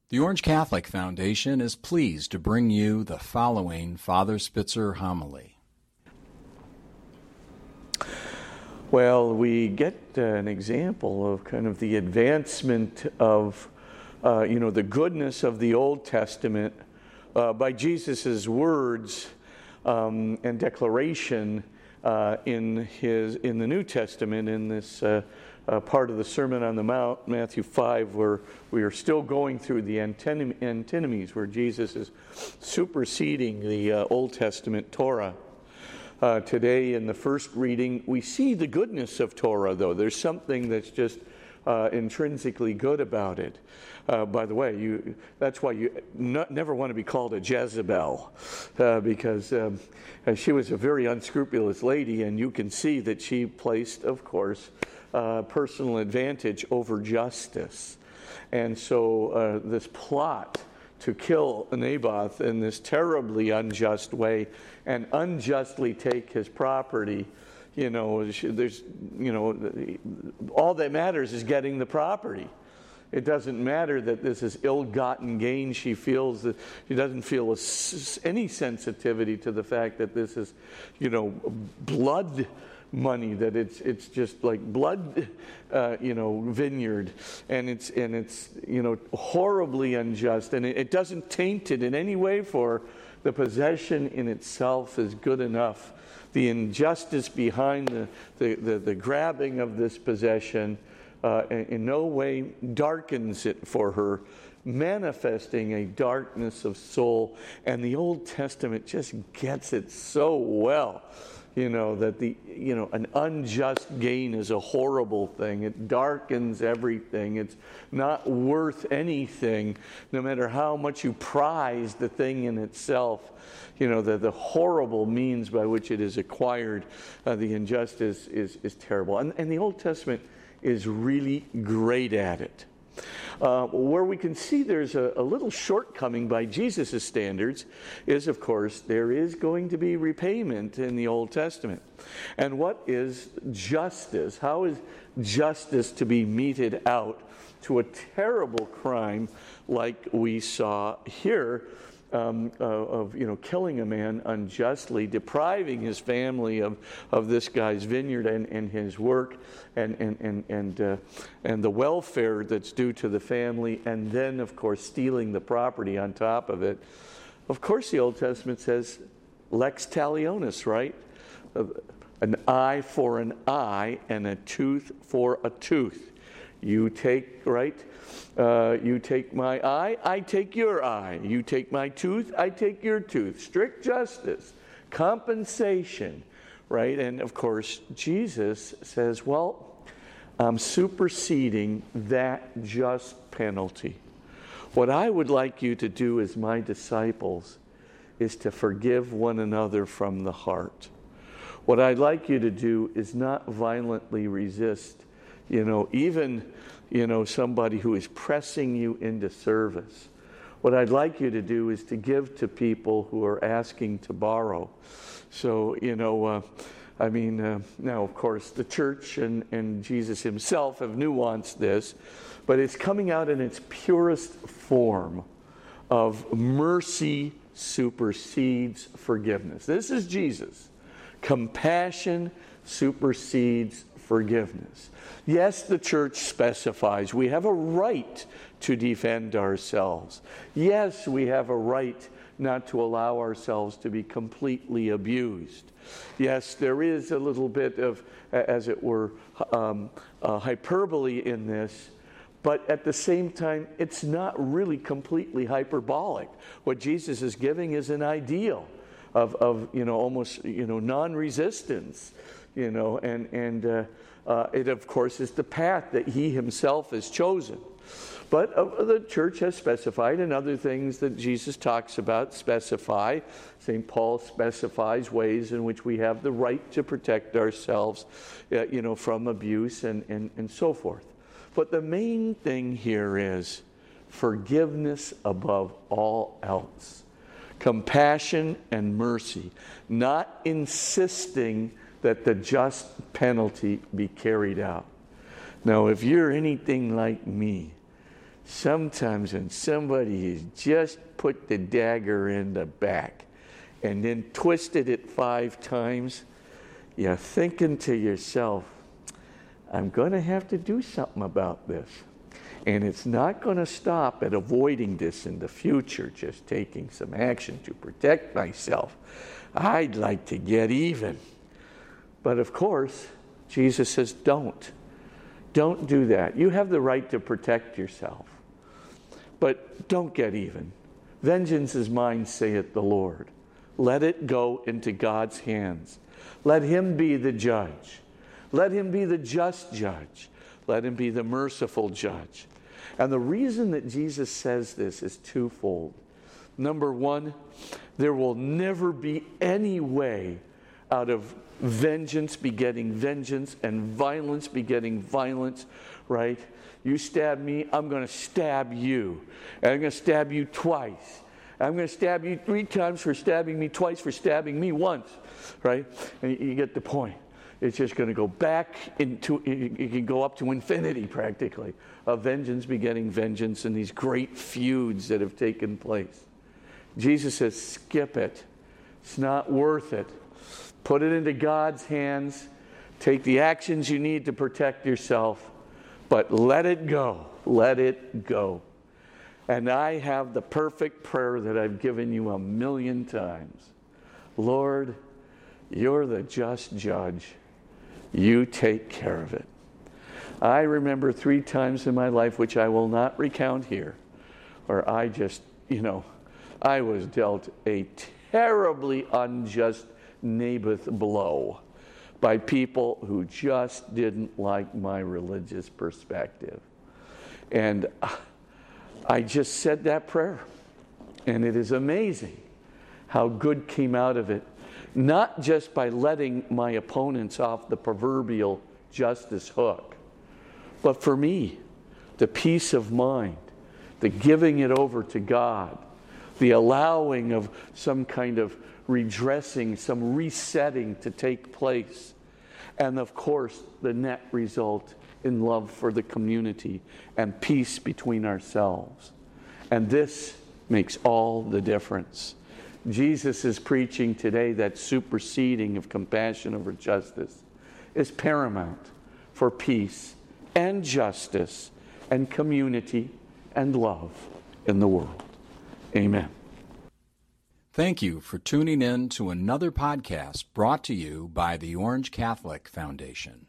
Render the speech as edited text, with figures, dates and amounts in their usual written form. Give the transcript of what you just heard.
The Orange Catholic Foundation is pleased to bring you the following Father Spitzer homily. Well, we get an example of kind of the advancement of, the goodness of the Old Testament by Jesus' words and declaration in the New Testament, in this part of the Sermon on the Mount, Matthew 5, where we are still going through the antinomies, where Jesus is superseding the Old Testament Torah. Today, in the first reading, we see the goodness of Torah, though. There's something that's just intrinsically good about it. By the way, that's why you never want to be called a Jezebel, because she was a very unscrupulous lady, and you can see that she placed, of course, personal advantage over justice. And so this plot to kill Naboth in this terribly unjust way and unjustly take his property, all that matters is getting the property. It doesn't matter that this is ill-gotten gain. She feels that she doesn't feel any sensitivity to the fact that this is, blood money, that it's just like blood, vineyard, and it's horribly unjust, and it doesn't taint it in any way, for the possession in itself is good enough. The injustice behind the grabbing of this possession in no way darkens it for her, manifesting a darkness of soul. And the Old Testament just gets it so well, that an unjust gain is a horrible thing. It darkens everything. It's not worth anything, no matter how much you prize the thing in itself. The horrible means by which it is acquired, the injustice is terrible. And the Old Testament is really great at it. Where we can see there's a little shortcoming by Jesus' standards is, of course, there is going to be repayment in the Old Testament. And what is justice? How is justice to be meted out to a terrible crime like we saw here, of killing a man unjustly, depriving his family of this guy's vineyard and his work and the welfare that's due to the family, and then of course stealing the property on top of it. Of course, the Old Testament says lex talionis, right? An eye for an eye and a tooth for a tooth. You take my eye, I take your eye. You take my tooth, I take your tooth. Strict justice, compensation, right? And of course, Jesus says, well, I'm superseding that just penalty. What I would like you to do as my disciples is to forgive one another from the heart. What I'd like you to do is not violently resist even somebody who is pressing you into service. What I'd like you to do is to give to people who are asking to borrow. So, now, of course, the church and Jesus himself have nuanced this, but it's coming out in its purest form of mercy supersedes forgiveness. This is Jesus. Compassion supersedes forgiveness. Yes, the church specifies we have a right to defend ourselves. Yes, we have a right not to allow ourselves to be completely abused. Yes, there is a little bit of, as it were, hyperbole in this, but at the same time, it's not really completely hyperbolic. What Jesus is giving is an ideal of almost non-resistance, and it, of course, is the path that he himself has chosen. But the church has specified, and other things that Jesus talks about specify. St. Paul specifies ways in which we have the right to protect ourselves, from abuse and so forth. But the main thing here is forgiveness above all else. Compassion and mercy, not insisting that the just penalty be carried out. Now, if you're anything like me, Sometimes when somebody has just put the dagger in the back and then twisted it 5 times, you're thinking to yourself, I'm going to have to do something about this. And it's not going to stop at avoiding this in the future, just taking some action to protect myself. I'd like to get even. But of course, Jesus says, don't. Don't do that. You have the right to protect yourself. But don't get even. Vengeance is mine, saith the Lord. Let it go into God's hands. Let him be the judge. Let him be the just judge. Let him be the merciful judge. And the reason that Jesus says this is twofold. Number one, there will never be any way out of vengeance begetting vengeance and violence begetting violence, right? You stab me, I'm going to stab you. And I'm going to stab you twice. I'm going to stab you 3 times for stabbing me twice, for stabbing me once, right? And you get the point. It's just going to go back into, it can go up to infinity practically, of vengeance begetting vengeance and these great feuds that have taken place. Jesus says, skip it. It's not worth it. Put it into God's hands. Take the actions you need to protect yourself, but let it go. Let it go. And I have the perfect prayer that I've given you 1,000,000 times. Lord, you're the just judge. You take care of it. I remember 3 times in my life, which I will not recount here, where I just, I was dealt a terribly unjust Naboth blow by people who just didn't like my religious perspective. And I just said that prayer. And it is amazing how good came out of it. Not just by letting my opponents off the proverbial justice hook, but for me, the peace of mind, the giving it over to God, the allowing of some kind of redressing, some resetting to take place, and of course, the net result in love for the community and peace between ourselves. And this makes all the difference. Jesus is preaching today that superseding of compassion over justice is paramount for peace and justice and community and love in the world. Amen. Thank you for tuning in to another podcast brought to you by the Orange Catholic Foundation.